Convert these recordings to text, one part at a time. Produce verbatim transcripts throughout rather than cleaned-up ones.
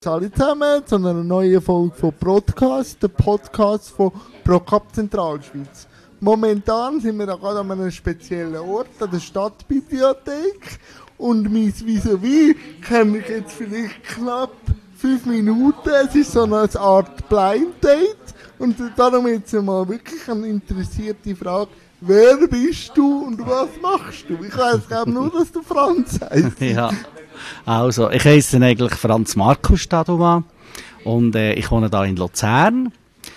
Hallo zusammen zu einer neuen Folge von Podcast, der Podcast von ProCap Zentralschweiz. Momentan sind wir gerade an einem speziellen Ort, an der Stadtbibliothek. Und mein Vis-à-vis kenne ich jetzt vielleicht knapp fünf Minuten. Es ist so eine Art Blind Date. Und darum jetzt mal wirklich eine interessierte Frage. Wer bist du und was machst du? Ich weiss glaube nur, dass du Franz heißt. Ja, also ich heiße eigentlich Franz Markus Stadumann und äh, ich wohne hier in Luzern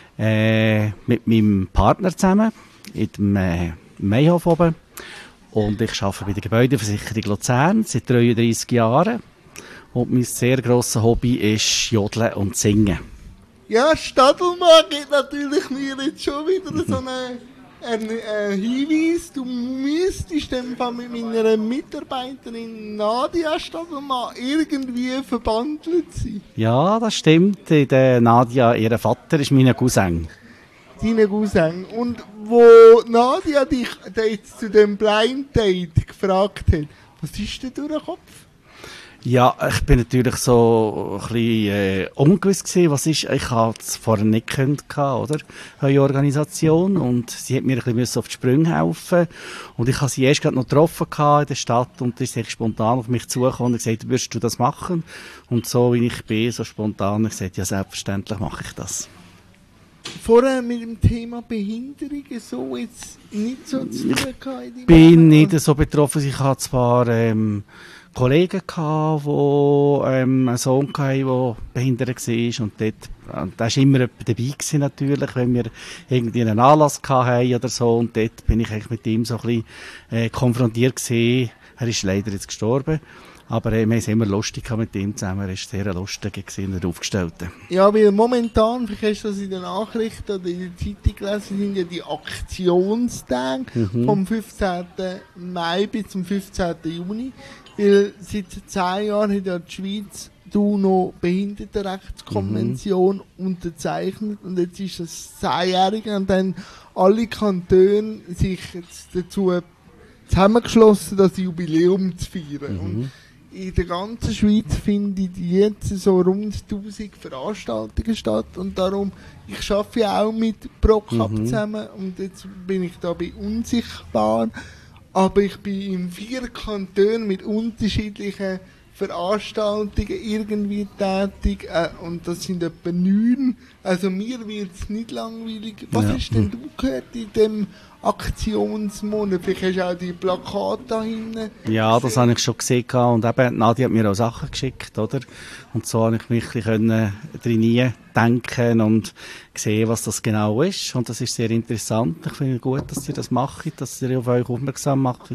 äh, mit meinem Partner zusammen in dem äh, Mayhof oben. Und ich arbeite bei der Gebäudeversicherung Luzern seit dreiunddreissig Jahren. Und mein sehr grosses Hobby ist Jodeln und Singen. Ja, Stadelmann gibt natürlich mir jetzt schon wieder so eine... Ein äh, Hinweis, du müsstest dann mit meiner Mitarbeiterin Nadia Stadelmann irgendwie verbandelt sein. Ja, das stimmt. Die Nadia, ihr Vater, ist mein Cousin. Dein Cousin. Und wo Nadia dich jetzt zu dem Blind Date gefragt hat, was ist denn durch den Kopf? Ja, ich bin natürlich so ein bisschen äh, ungewiss gewesen, was ist. Ich hatte es vorher nicht gekannt, oder? Eine Organisation. Und sie hat mir ein bisschen auf die Sprünge helfen. Und ich habe sie erst gerade noch getroffen in der Stadt und ist echt spontan auf mich zugekommen und gesagt, würdest du das machen? Und so wie ich bin, so spontan, ich gesagt, ja, selbstverständlich mache ich das. Vorher mit dem Thema Behinderung so jetzt nicht so zu tun gehabt? Ich bin nicht so betroffen. Ich habe zwar ähm, Kollegen gehabt, die ähm, einen Sohn hatten, der behindert war. Und dort, da war immer jemand dabei gewesen, natürlich, wenn wir irgendwie einen Anlass hatten oder so. Und dort bin ich eigentlich mit ihm so ein bisschen äh, konfrontiert gewesen. Er ist leider jetzt gestorben. Aber äh, wir haben es immer lustig mit ihm zusammen. Er war sehr lustig gewesen, der Aufgestellte. Ja, weil momentan, vielleicht hast du das in den Nachrichten oder in der Zeitung gelesen, sind ja die Aktionstage mhm. vom fünfzehnten Mai bis zum fünfzehnten Juni. Weil seit zehn Jahren hat ja die Schweiz die UNO-Behindertenrechtskonvention mhm. unterzeichnet. Und jetzt ist das zehnjährige und dann alle Kantone sich jetzt dazu zusammengeschlossen, das Jubiläum zu feiern. Mhm. Und in der ganzen Schweiz finden jetzt so rund tausend Veranstaltungen statt und darum, ich arbeite ja auch mit ProCap mhm. zusammen und jetzt bin ich da bei Unsichtbar, aber ich bin in vier Kantonen mit unterschiedlichen Veranstaltungen irgendwie tätig äh, und das sind etwa neun, also mir wird es nicht langweilig. Was ja. hast denn du gehört in dem Aktionsmonat? Vielleicht hast du auch die Plakate da hinten Ja, gesehen. Das habe ich schon gesehen und eben Nadia hat mir auch Sachen geschickt, oder? Und so habe ich mich ein bisschen drin denken und sehen, was das genau ist und das ist sehr interessant. Ich finde es gut, dass ihr das macht, dass ihr auf euch aufmerksam macht.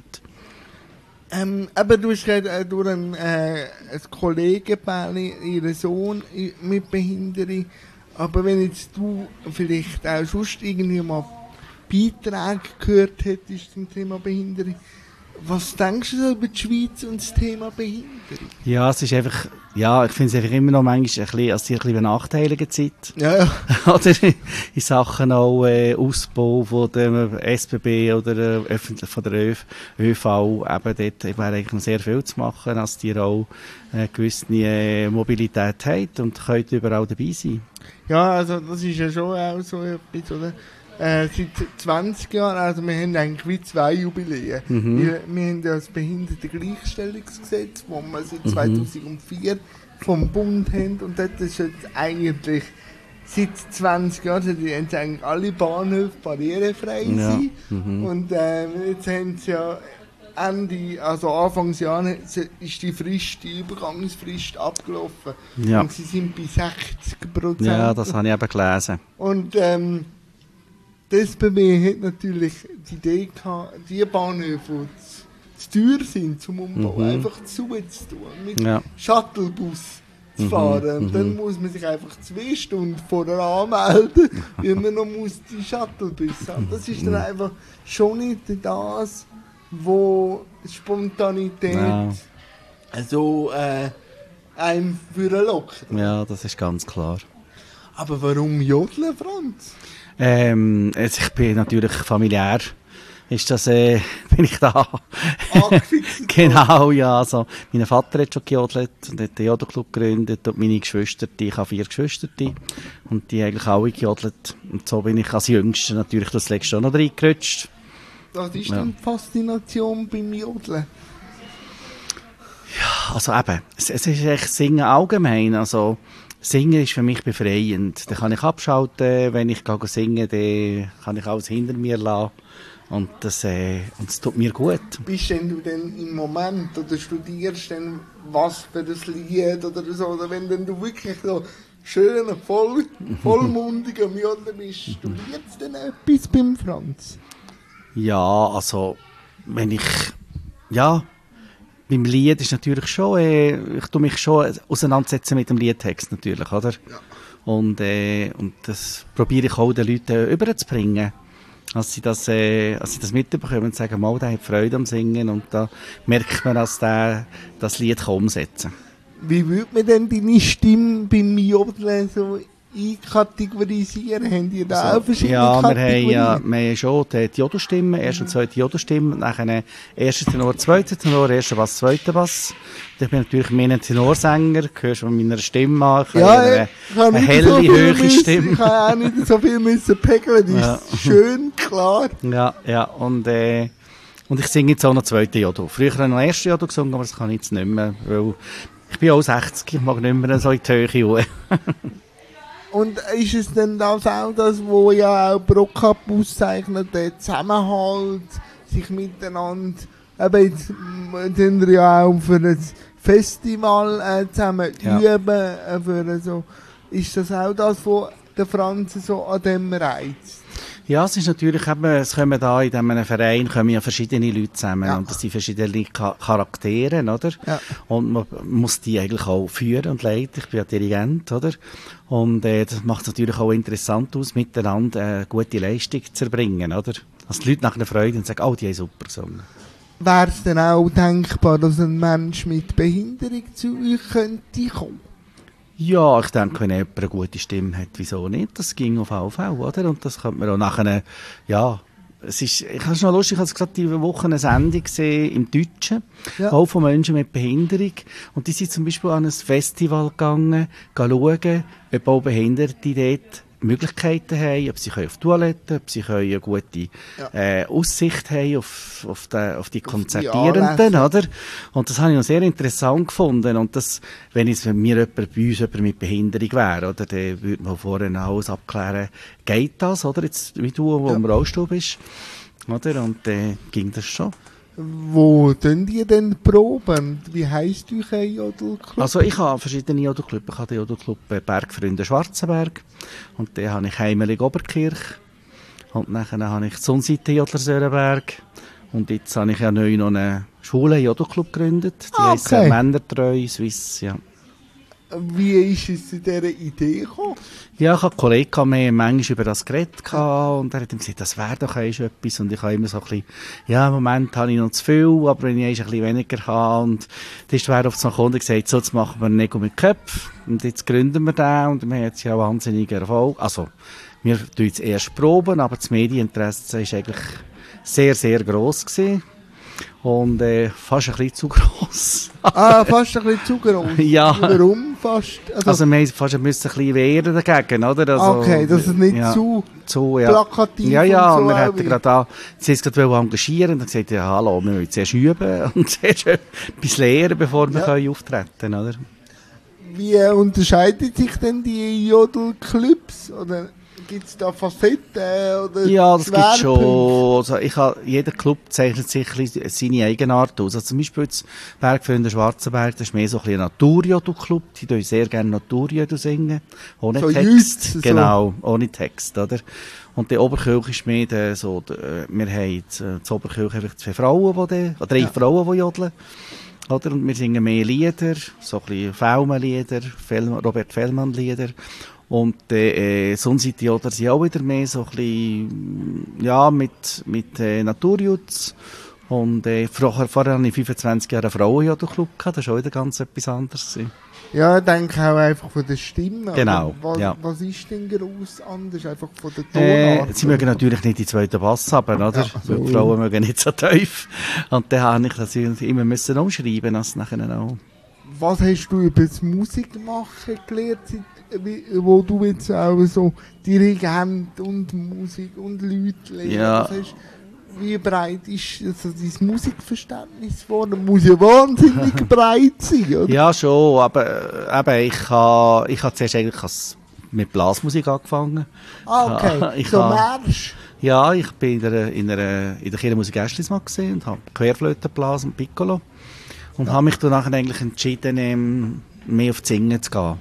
Ähm, aber du hast gerade äh, durch einen, äh, ein Kollegenpärchen, ihren Sohn mit Behinderung. Aber wenn jetzt du vielleicht auch sonst irgendwie mal Beiträge gehört hättest zum Thema Behinderung, was denkst du so über die Schweiz und das Thema Behinderung? Ja, es ist einfach, ja, ich finde es einfach immer noch manchmal ein bisschen, als die ein bisschen benachteiligte Zeit. Ja, ja. Oder in Sachen auch äh, Ausbau von dem S B B oder äh, öffentlich von der Ö- ÖV, eben dort wäre eigentlich noch sehr viel zu machen, als die auch eine gewisse äh, Mobilität haben und können überall dabei sein. Ja, also das ist ja schon auch so etwas, oder? Äh, seit zwanzig Jahren, also wir haben eigentlich wie zwei Jubiläen. Mhm. Wir, wir haben ja das Behindertengleichstellungsgesetz, das wir seit mhm. zweitausendvier vom Bund haben und das ist jetzt eigentlich seit zwanzig Jahren, also die haben eigentlich alle Bahnhöfe barrierefrei ja. sein. Mhm. Und äh, jetzt haben sie ja Ende, also Anfangsjahr ist die Frist, die Übergangsfrist abgelaufen. Ja. Und sie sind bei sechzig Prozent. Ja, das habe ich eben gelesen. Und ähm, die S B B hat natürlich die Idee gehabt, die Bahnhöfe, die zu teuer sind zum Umbau, mhm. einfach zuzutun, mit ja. Shuttlebus zu fahren. Mhm. Und dann muss man sich einfach zwei Stunden vorher anmelden, weil man noch muss die Shuttlebus haben. Das ist dann einfach schon nicht das, wo Spontanität ja. also, äh, einem für lockt. Ja, das ist ganz klar. Aber warum jodeln, Franz? Ähm, also ich bin natürlich familiär ist das, äh, bin ich da. Genau, ja, also, mein Vater hat schon gejodelt und hat den Jodelclub gegründet und meine Geschwister, die, ich habe vier Geschwister, die, und die eigentlich alle gejodelt. Und so bin ich als Jüngster natürlich das letzte auch noch reingerutscht. Was ist ja. denn die Faszination beim Jodeln? Ja, also eben, es, es ist echt Singen allgemein, also Singen ist für mich befreiend. Da kann ich abschalten, wenn ich gehe singen, dann kann ich alles hinter mir lassen und das, äh, und das tut mir gut. Bist denn du denn im Moment oder studierst denn was für ein Lied oder so, oder wenn denn du wirklich so schön voll, vollmundig am Jodeln bist, studierst du denn etwas beim Franz? Ja, also wenn ich, ja, beim Lied ist natürlich schon, äh, ich tue mich schon auseinandersetzen mit dem Liedtext natürlich, oder? Ja. Und, äh, und das probiere ich auch den Leuten überzubringen, dass sie das, äh, dass sie das mitbekommen und sagen, mal, der hat Freude am Singen und da merkt man, dass der das Lied kann umsetzen kann. Wie würde man denn deine Stimme beim Jodeln so einkategorisieren? Haben die da Also, auch verschiedene ja, wir Kategorien? haben ja wir haben schon die Jodelstimme, erste und zweite Jodelstimme, nachher erster Tenor, zweiter Tenor, erster Bass, zweiter Bass. Ich bin natürlich mehr ein Tenorsänger, hörst du von meiner Stimme an, ich ja, habe eine, ich habe eine nicht helle, so viel hohe müssen, Stimme. Ich habe auch nicht so viel müssen pegeln, die Ja. ist schön klar. Ja, ja, und, äh, und ich singe jetzt auch noch zweite Jodel. Früher habe ich noch erste Jodel gesungen, aber das kann ich jetzt nicht mehr, weil ich bin auch sechzig, ich mag nicht mehr so in die Höhe hoch. Und ist es denn das auch das, wo ja auch Brockab auszeichnet, der Zusammenhalt, sich miteinander, eben jetzt mm, sind wir ja auch für ein Festival äh, zusammen Ja. üben, äh, für so, ist das auch das, was der Franz so an dem reizt? Ja, es ist natürlich eben, es kommen da in diesem Verein kommen ja verschiedene Leute zusammen Ja. und das sind verschiedene Cha- Charaktere, oder? Ja. Und man muss die eigentlich auch führen und leiten. Ich bin ja Dirigent, oder? Und äh, das macht es natürlich auch interessant aus, miteinander eine gute Leistung zu erbringen, oder? Dass die Leute nach einer Freude und sagen, oh, die haben super gesungen. Wäre es denn auch denkbar, dass ein Mensch mit Behinderung zu euch könnte kommen? Ja, ich denke, wenn jemand eine gute Stimme hat, wieso nicht? Das ging auf jeden Fall, oder? Und das könnte man auch nachher, ja, es ist, ich habe es noch lustig, ich habe gerade diese Woche eine Sendung gesehen im Deutschen, Ja. auch von Menschen mit Behinderung. Und die sind zum Beispiel an ein Festival gegangen, schauen, ob auch Behinderte dort Möglichkeiten haben, ob sie können auf die Toilette, ob sie können eine gute Ja. äh, Aussicht haben auf, auf, die, auf die die Konzertierenden, Anlässe. oder? Und das habe ich noch sehr interessant gefunden. Und das, wenn es wenn mir jemand, bei uns jemand mit Behinderung wäre, oder, dann würde man vorher alles abklären, geht das, oder? Jetzt, wie du, wo Ja. im Rollstuhl bist, oder? Und dann äh, ging das schon. Wo tun die denn proben? Wie heisst euer Jodelclub? Also ich habe verschiedene Jodelclubs. Ich habe den Jodelclub äh, Bergfreunde Schwarzenberg und dann habe ich Heimelig Oberkirch und nachher habe ich die Sonnenseite Jodlersörenberg und jetzt habe ich ja neu noch einen schwulen Jodelclub gegründet. Die Ah, heisst okay. äh, Männertreu Swiss, ja. Wie ist es zu dieser Idee gekommen? Ja, ich hatte einen Kollegen, der mir manchmal über das geredet gehabt und er hat ihm gesagt, das wäre doch einst etwas und ich habe immer so ein bisschen, ja, im Moment habe ich noch zu viel, aber wenn ich einst ein bisschen weniger habe und dann ist er auf den Kunden gesagt, so, jetzt machen wir einen Nägel mit Köpfen und jetzt gründen wir den und wir haben jetzt ja wahnsinnigen Erfolg. Also, wir tun jetzt erst proben, aber das Medieninteresse ist eigentlich sehr, sehr gross gewesen und äh, fast ein bisschen zu gross. Ah, fast ein bisschen zu gross. Ja. Warum fast? Also, Also wir mussten fast ein bisschen wehren dagegen, oder? Also, okay, dass es nicht ja, zu zu, ja. plakativ Ja, ja, und und so wir auch hätten wird. gerade da, sie ist gerade engagieren und dann gesagt, ja, hallo, wir müssen zuerst üben und zuerst etwas lernen, bevor wir Ja. können auftreten können, oder? Wie äh, unterscheiden sich denn die Jodelclubs? Oder gibt es da Facetten? Oder Ja, das gibt Schwerpunkte? schon. Also ich habe, jeder Club zeichnet sich ein bisschen seine Eigenart aus. Also zum Beispiel jetzt Bergfreunde Schwarzenberg, das ist mehr so ein bisschen ein Naturjodel-Club. Die tun sehr gerne Naturjodel singen. Ohne So Text. Jüts, so. Genau, ohne Text, oder? Und die Oberkirche ist mehr der, so, der, wir haben jetzt, äh, zur Oberkirche einfach zwei Frauen, die, die oder drei Ja. Frauen, die jodeln. Oder? Und wir singen mehr Lieder, so ein bisschen Felmen-Lieder, Fel- Robert Fellmann-Lieder. Und die äh, Sonnenseite-Jodler sind auch wieder mehr so ein bisschen, ja, mit, mit äh, Naturjutz. Und äh, vorher, vorher hatte ich fünfundzwanzig Jahre einen Frauenjodel-Club gehabt, das war auch wieder ganz etwas anderes gewesen. Ja, ich denke auch einfach von der Stimme. Genau, Was, ja. was ist denn gross anders? Einfach von der Äh, Tonart? sie mögen natürlich nicht die zweiten Bass haben, oder? Ja, so. Weil die Frauen mögen nicht so tief. Und dann habe ich das immer müssen umschreiben, als nachher auch. Was hast du über das Musikmachen gelernt, seit- wie- wo du jetzt auch so Dirigent und Musik und Leute lernst? Ja. Was hast, wie breit ist also dein Musikverständnis geworden? Muss ja wahnsinnig breit sein, oder? Ja, schon, aber äh, eben, ich habe ich ha zuerst eigentlich als, mit Blasmusik angefangen. Ah, okay. Ich so ha- Marsch. Ja, ich bin in der, in der, in der Kirchenmusik Äschlismann gesehen und habe Querflöte geblasen und Piccolo. Und Ja. habe mich dann nachher eigentlich entschieden, ähm, mehr auf die Singen zu gehen.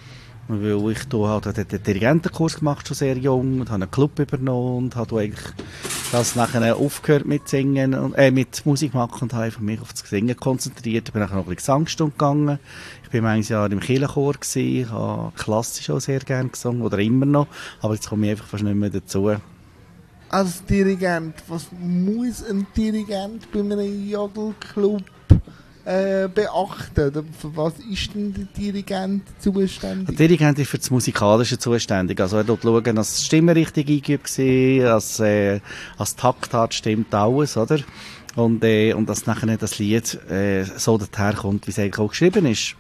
Weil ich da halt den, den Dirigentenkurs gemacht, schon sehr jung, und habe einen Club übernommen und habe eigentlich das nachher aufgehört mit Singen und, äh, mit Musik machen und habe einfach mich auf das Singen konzentriert. Ich bin nachher noch ein bisschen Gesangsstunde gegangen. Ich bin manches Jahr im Kirchenchor gewesen, ich habe klassisch auch sehr gerne gesungen, oder immer noch, aber jetzt komme ich einfach fast nicht mehr dazu. Als Dirigent, was muss ein Dirigent bei einem Jodelclub äh, beachten? Oder für was ist denn der Dirigent Der zuständig? Dirigent ist für das Musikalische zuständig. Also er schaut, schauen, dass die Stimme richtig eingeübt war, dass, äh, dass die Taktart stimmt, alles, oder? Und, äh, und dass nachher das Lied äh, so daherkommt, wie es eigentlich auch geschrieben ist.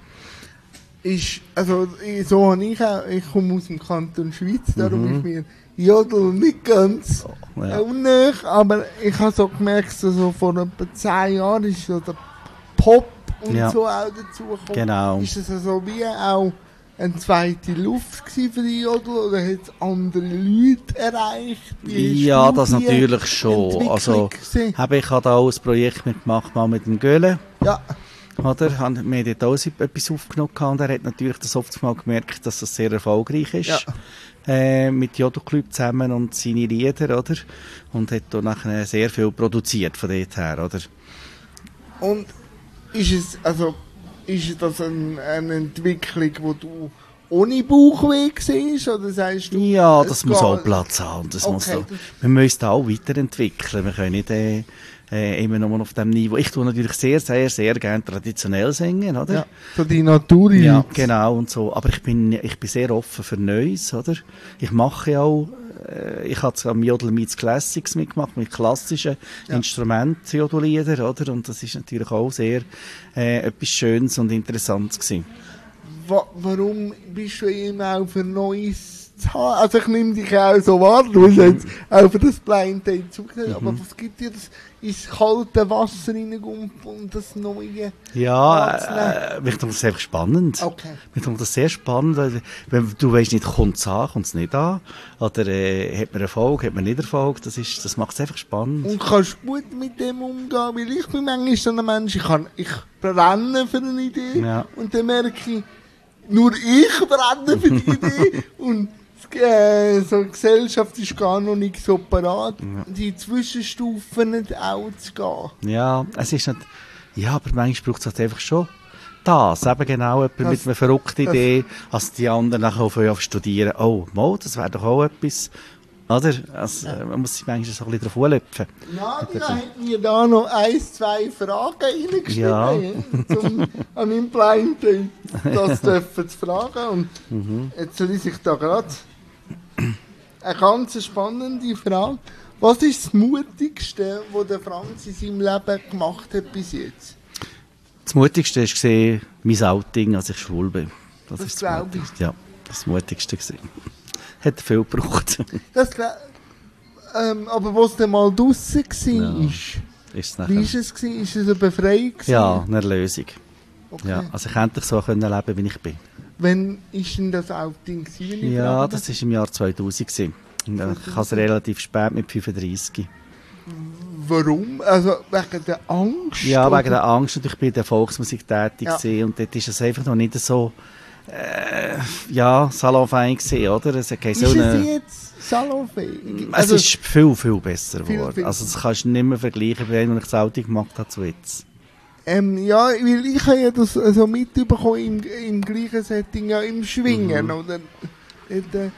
Ist, also, ich- so habe ich auch, ich komme aus dem Kanton Schweiz, darum Mhm. ist mir Jodel nicht ganz Ja. äh, unnöch, aber ich habe so gemerkt, so so vor etwa zehn Jahren ist so der Pop und Ja. so auch dazugekommen. Genau. Ist das also wie auch eine zweite Luft gewesen für die Jodel oder hat es andere Leute erreicht? Wie Ja, hast du das die natürlich schon. Entwicklung Also, gesehen? habe ich habe da auch ein Projekt mitgemacht, mal mit dem Göhle. Ja, Oder? Haben- Wir haben dort auch so etwas aufgenommen gehabt, und er hat natürlich das oft mal gemerkt, dass das sehr erfolgreich ist. Ja. Äh, mit Jodelclub zusammen und seine Lieder, oder? Und hat da nachher sehr viel produziert von dort her, oder? und ist es, also, ist das ein, eine Entwicklung, wo du ohne Bauchweh siehst, oder sagst du? Ja, es das muss geht- auch Platz haben. Das Okay, muss auch, das- wir müssen da auch weiterentwickeln. Wir können nicht äh, äh, immer nur auf dem Niveau. Ich tue natürlich sehr, sehr, sehr gerne traditionell singen, oder? Ja, so die Natur. Ja, genau und so. Aber ich bin, ich bin sehr offen für Neues, oder? Ich mache ja auch, äh, ich habe am Jodel Meets Classics mitgemacht, mit klassischen Ja. Instrumenten, Jodellieder, oder? Und das ist natürlich auch sehr äh, etwas Schönes und Interessantes gewesen. Wa warum bist du immer auch für Neues zu haben? Also ich nehme dich auch so wahr, du hast jetzt auch für das Blind Date zugehört, aber was gibt dir das ins kalte Wasser reingumpen und das Neue? Ja, anzunehmen? äh, mich tut das einfach spannend. Okay. Mich tut das sehr spannend, weil wenn du weißt nicht, kommt es an, kommt es nicht an, oder äh, hat man Erfolg, hat man nicht Erfolg, das, ist, das macht es einfach spannend. Und kannst gut mit dem umgehen, weil ich bin manchmal so ein Mensch, ich, kann, ich brenne für eine Idee Ja. und dann merke ich, nur ich brenne für die Idee und äh, so die Gesellschaft ist gar noch nicht so parat, die Zwischenstufen nicht auch zu gehen. Ja, es ist nicht, ja, aber manchmal braucht es halt einfach schon das, eben genau jemand Das- mit einer verrückten das- Idee, als die anderen nachher aufhören zu studieren. Oh, mal, das wäre doch auch etwas, oder? Also, äh, man muss sich manchmal so ein bisschen drauf anlöpfen. Nadia hat mir da noch ein, zwei Fragen reingeschrieben, Ja. ja. zum, an meinem Blind Date, das dürfen zu fragen. Und jetzt lese ich da gerade eine ganz spannende Frage. Was ist das Mutigste, was der Franz in seinem Leben gemacht hat bis jetzt? Das Mutigste war gesehen, mein Outing, als ich schwul bin. Das, Das ist glaub ich. Mutigste. Ja, das Mutigste gewesen. Hat viel gebraucht. Das, glä- ähm, aber was dann mal draussen war, Ja. ist, Ist es wie nachher. ist es gewesen? Ist es eine Befreiung gewesen? Ja, eine Erlösung. Okay. Ja, also ich endlich so können leben, wie ich bin. Wann ist denn das Outing gewesen, wenn ich Ja, fragen das war im Jahr zweitausend. Gewesen. Und äh, ich habe es relativ spät mit fünfunddreißig. Warum? Also wegen der Angst? Ja, oder? wegen der Angst. Und ich bin in der Volksmusik tätig Ja. gewesen, und dort ist es einfach noch nicht so äh, ja, salonfähig gewesen, oder? Es hat keine Ist so es eine, jetzt salonfähig? es ist viel, viel besser Viel, geworden. viel. Also das kannst du nicht mehr vergleichen, mit dem, was ich das Outing gemacht habe zu jetzt. Ähm, ja, weil ich habe ja das also mitbekommen im, im gleichen Setting, ja, im Schwingen, Mhm. oder? Dort, äh,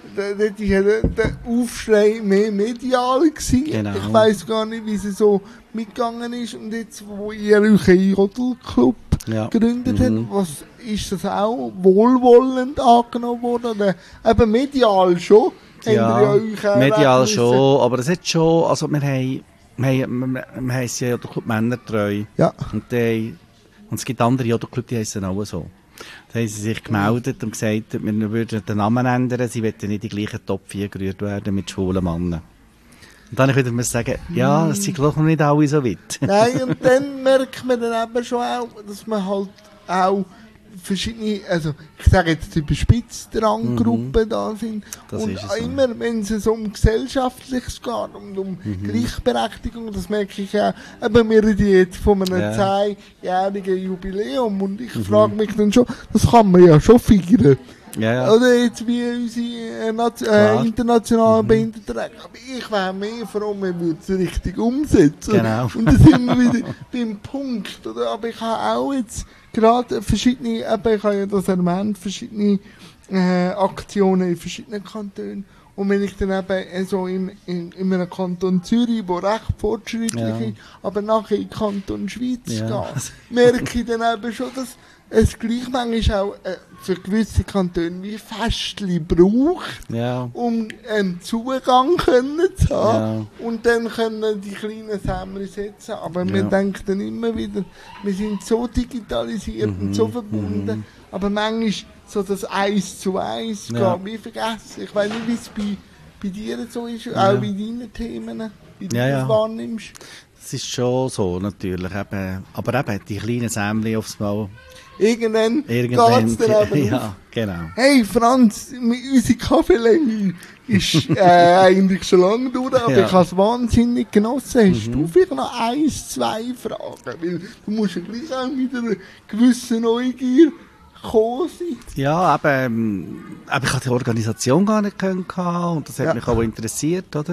dort war ja der, der Aufschrei mehr medial gewesen. Genau. Ich weiss gar nicht, wie es so mitgegangen ist. Und jetzt, wo ihr euren Jodelclub Ja. gegründet Mhm. habt, was, ist das auch wohlwollend angenommen worden? Oder eben medial schon? Ja, Habt ihr euch auch medial weg schon, aber es hat schon, also wir haben, wir haben, wir, wir heissen ja Jodelclub Männertreu. Ja. Und, die, und es gibt andere Jodelclub, die heissen auch so. Da haben sie sich gemeldet und gesagt, wir würden den Namen ändern, sie wollten nicht in die gleichen Topf gerührt werden mit schwulen Männern. Und dann würde ich wieder sagen, ja, es sind doch noch nicht alle so weit. Nein, und dann merkt man dann eben schon auch, dass man halt auch verschiedene, also ich sage jetzt überspitzt, Ranggruppen mhm. da sind. Das und ist es immer, wenn es so um Gesellschaftliches geht und um mhm. Gleichberechtigung, das merke ich auch, eben wir reden jetzt von einem ja. zehnjährigen Jubiläum und ich mhm. frage mich dann schon, das kann man ja schon feiern. Ja, ja. Oder jetzt wie unsere äh, Nation, äh, internationalen mhm. Behindertenrechte. Aber ich wäre mehr froh, man würde es richtig umsetzen. Genau. Und da sind wir wieder beim Punkt. Oder? Aber ich habe auch jetzt gerade verschiedene, eben, ich habe ja das erwähnt, verschiedene äh, Aktionen in verschiedenen Kantonen. Und wenn ich dann eben so in, in, in einem Kanton Zürich, wo recht fortschrittlich Ja. ist, aber nachher in den Kanton Schweiz Ja. gehe, merke ich dann eben schon, dass es gleich manchmal auch äh, für gewisse Kantone wie Festli braucht, Ja. um einen Zugang können zu haben. Ja. Und dann können die kleinen Sämmer setzen. Aber Ja. man denkt dann immer wieder, wir sind so digitalisiert Mhm. und so verbunden. Mhm. Aber manchmal so das Eins zu Eins Ja. geht wie vergessen. Ich weiß nicht, wie es bei, bei dir so ist, Ja. auch bei deinen Themen, wie du Ja, das ja. wahrnimmst. Das ist schon so, natürlich. Eben, aber eben, die kleinen Sämli aufs Mal. Irgendwann, Irgendwann. geht es dann eben auf. Ja, genau. Hey Franz, unsere Kaffeelänge ist äh, eigentlich schon lange durch, aber Ja. ich habe es wahnsinnig genossen. Hast Mhm. du vielleicht noch eins, zwei Fragen? Weil du musst ja gleich auch mit einer gewissen Neugier gekommen sein. Ja, eben, ähm, eben, ich hatte die Organisation gar nicht kennen und das hat Ja. mich auch interessiert, oder?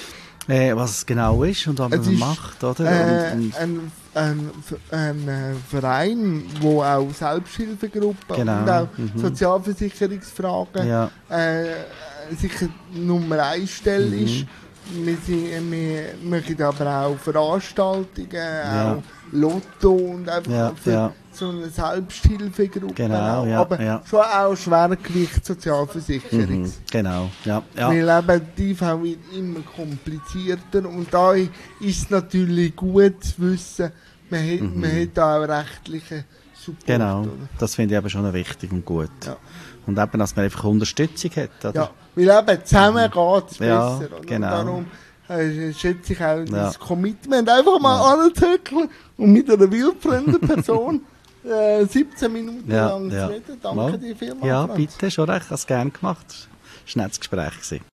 Äh, was es genau ist und was Es man ist, macht, oder? Äh, und, und, ein, ein, ein äh, Verein, wo auch Selbsthilfegruppen Genau, und auch mhm. Sozialversicherungsfragen ja, äh, sicher Nummer eins Stelle Mhm. ist. Wir, sind, wir machen aber auch Veranstaltungen, Ja. auch Lotto und einfach Ja, für ja. so eine Selbsthilfegruppe. Genau, auch. ja, aber ja. schon auch Schwergewicht Sozialversicherung. mhm, genau, ja, ja. Weil eben die I V wird immer komplizierter und da ist es natürlich gut zu wissen, man hat, Mhm. man hat da auch rechtlichen Support. Genau, Oder? das finde ich eben schon wichtig und gut. Ja. Und eben, dass man einfach Unterstützung hat, oder? Ja, weil eben zusammen geht es Ja, besser. Oder? genau. Und darum äh, schätze ich auch Ja. das Commitment, einfach mal Ja. anzöckeln und mit einer wildfremden Person äh, siebzehn Minuten Ja, lang ja. zu reden. Danke Mal. dir vielmals, Ja, Franz. bitte, schon recht, ich habe es gerne gemacht. Das war ein nettes Gespräch gewesen.